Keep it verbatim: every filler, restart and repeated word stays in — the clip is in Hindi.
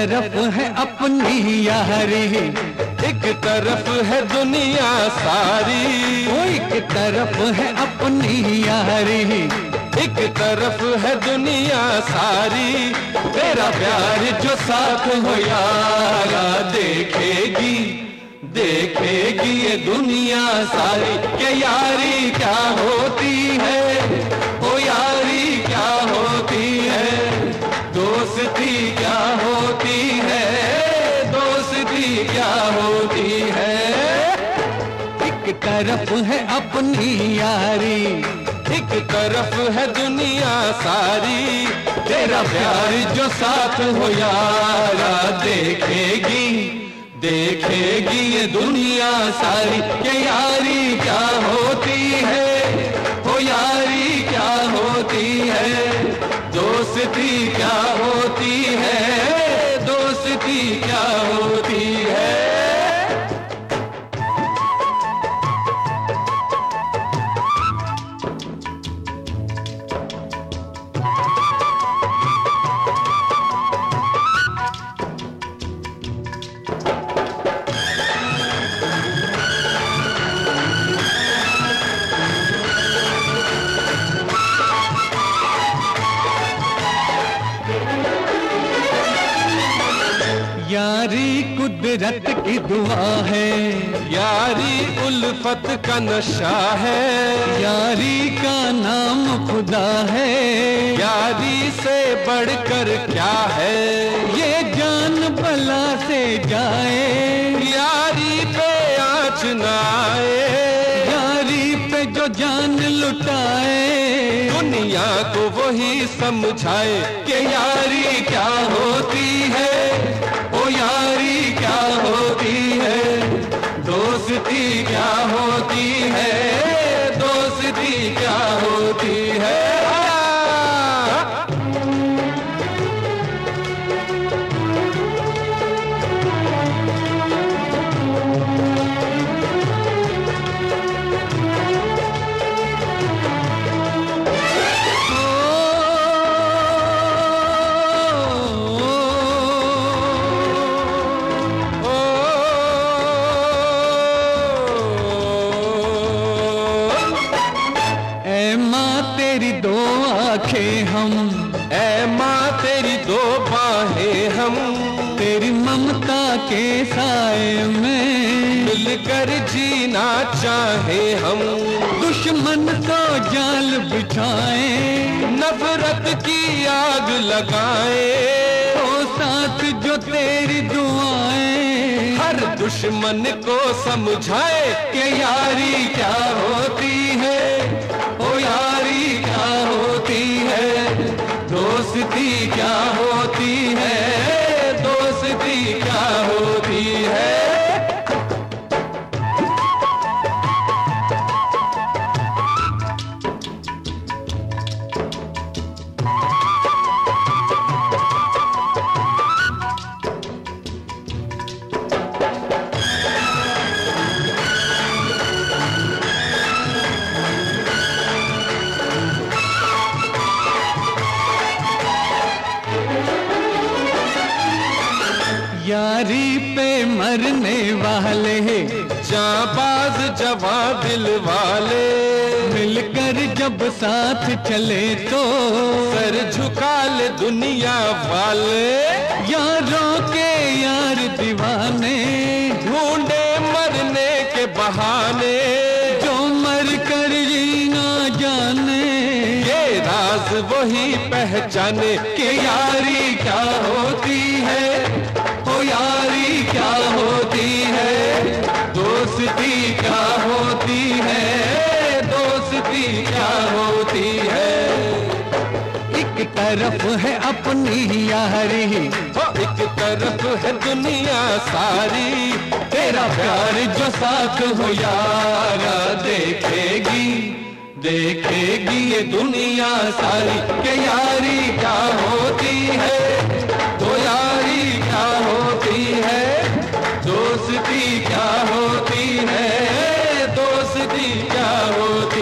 तरफ है अपनी यारी, एक तरफ है दुनिया सारी। वो एक तरफ है अपनी यारी, एक तरफ है दुनिया सारी। तेरा प्यार जो साथ हो यारा, देखेगी देखेगी ये दुनिया सारी कि यारी क्या होती है, ओ यारी क्या होती है, दोस्ती क्या होती है, दोस्ती क्या होती है। एक तरफ है अपनी यारी, एक तरफ है दुनिया सारी। तेरा प्यार जो साथ हो यारा, देखेगी देखेगी ये दुनिया सारी कि यारी क्या होती है, हो यारी क्या होती है, दोस्ती क्या होती है, दोस्ती क्या होती है। यारी कुदरत की दुआ है, यारी उल्फत का नशा है, यारी का नाम खुदा है। यारी से बढ़कर क्या है, ये जान बला से जाए, यारी पे आँच न आए, यारी पे जो जान लुटाए, दुनिया को वही समझाए कि यारी क्या होती है, ओ यारी क्या होती है, दोस्ती क्या होती है, दोस्ती क्या होती है। हम ऐ माँ तेरी दो बाहें हम, तेरी ममता के साए में मिलकर जीना चाहे हम। दुश्मन को जाल बिछाए, नफरत की आग लगाए, तो साथ जो तेरी दुआएं, हर दुश्मन को समझाए कि यारी क्या होती है, ओ यारी क्या होती है, दोस्ती क्या होती है, दोस्ती क्या होती है। यारी पे मरने वाले जाबाज जवा दिल वाले, मिलकर जब साथ चले तो सर झुका ले दुनिया वाले। यारों के यार दीवाने ढूंढे मरने के बहाने, जो मर कर जीना जाने, ये राज वही पहचाने कि यारी क्या होती है, ओ यारी क्या होती है, दोस्ती क्या होती है, दोस्ती क्या होती है। एक तरफ है अपनी यारी, हो एक तरफ है दुनिया सारी। तेरा प्यार जो साथ हो यारा, देखेगी देखेगी ये दुनिया सारी कि यारी क्या होती है, तो यारी क्या होती है, दोस्ती क्या होती है, दोस्ती क्या होती है।